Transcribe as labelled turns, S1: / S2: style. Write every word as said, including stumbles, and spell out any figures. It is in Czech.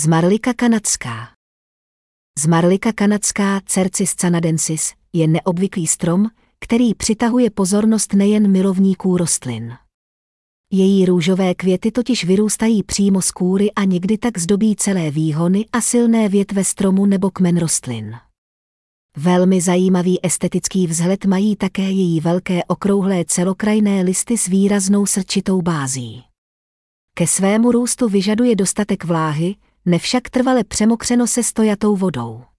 S1: Zmarlika kanadská. Zmarlika kanadská Cercis canadensis je neobvyklý strom, který přitahuje pozornost nejen milovníků rostlin. Její růžové květy totiž vyrůstají přímo z kůry a někdy tak zdobí celé výhony a silné větve stromu nebo kmen rostlin. Velmi zajímavý estetický vzhled mají také její velké okrouhlé celokrajné listy s výraznou srčitou bází. Ke svému růstu vyžaduje dostatek vláhy, ne však trvale přemokřeno se stojatou vodou.